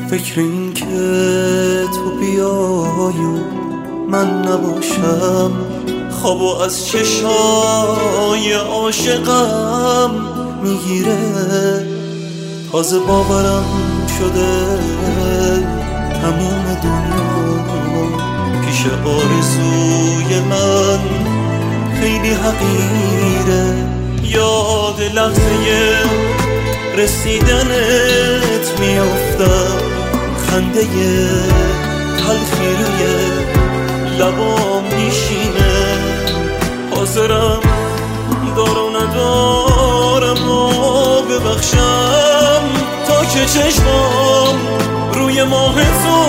فکر این که تو بیای و من نباشم خوابو از چشای عاشقم میگیره. تازه باورم شده تموم دنیا پیش آرزوی من خیلی حقیره. یاد لحظه رسیدنت میافتم، خنده تلخی روی لبام میشینه. حاضرم دار و ندارم و ببخشم تا که چشمام روی ماه تو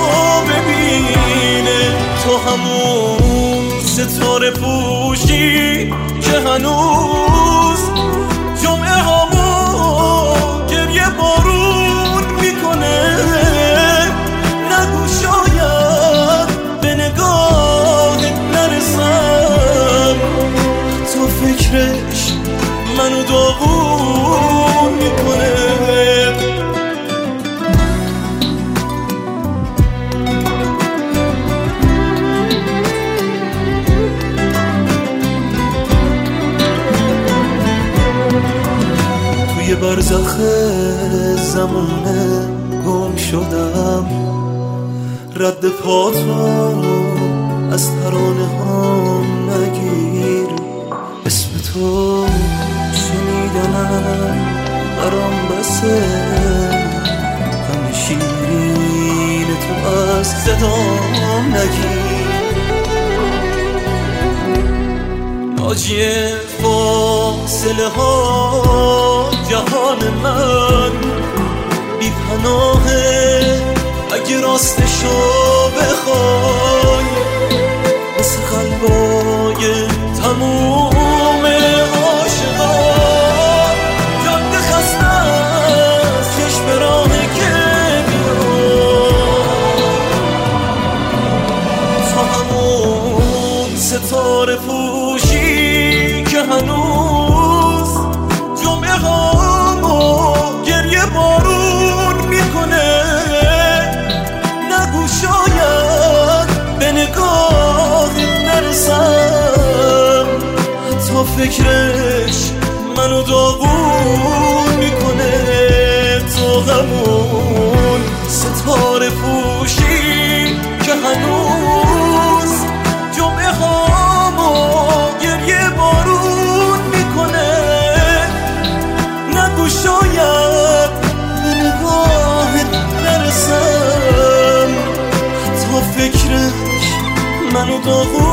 ببینه. تو همون ستاره پوشی که هنوز جمعه هامو گریه بارون میکنه. نگو شاید به نگاهت نرسم، تو فکرش منو داغون میکنه. توی برزخ زمونه گم شدم، رد پاتو از ترانه هام نگیر. اسم تو شنیدنم برام بسه، غم شیرین تو از صدام نگیر. ناجی فاصله ها جهان من بی پناهه، اگه راستشو بخوای مثل قلبای تموم عاشقا. جاده خسته از چشم راهی که تو همون ستاره پوشی که هنوز جمعه هامو گریه بارون میکنه. نگو شاید به نگاهت نرسم، تا فکرش منو داغون میکنه. تو همون ستاره پوشی که هنوز جمعه هامو گریه بارون میکنه. نگو شاید به نگاهت نرسم، تا فکرش منو داغون